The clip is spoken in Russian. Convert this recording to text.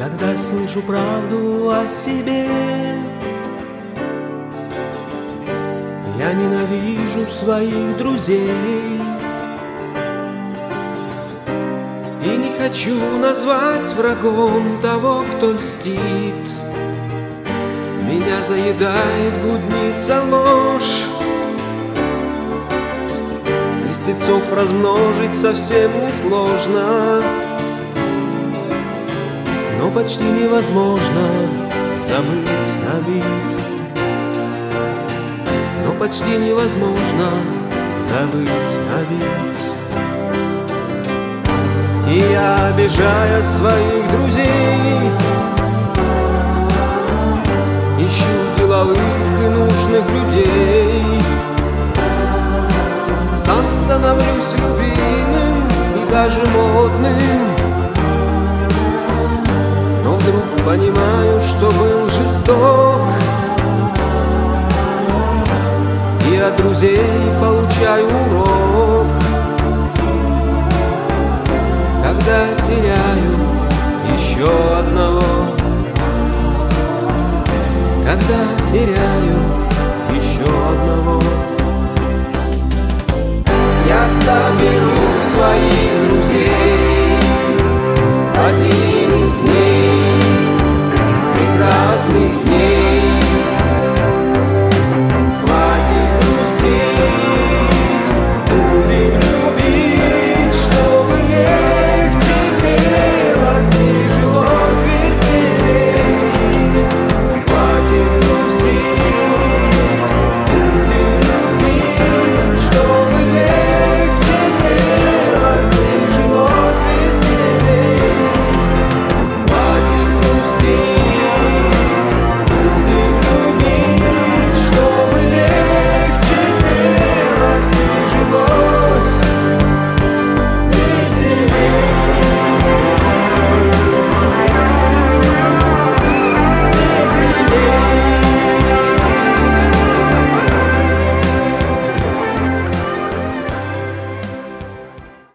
когда слышу правду о себе. Я ненавижу своих друзей и не хочу назвать врагом того, кто льстит. Меня заедает блудница ложь. Льстецов размножить совсем несложно, но почти невозможно забыть обид. Но почти невозможно забыть обид. И я, обижая своих друзей, ищу деловых и нужных людей. Сам становлюсь любимым и даже модным, но вдруг понимаю, что был жесток, и от друзей получаю урок. Когда теряю еще одного, когда теряю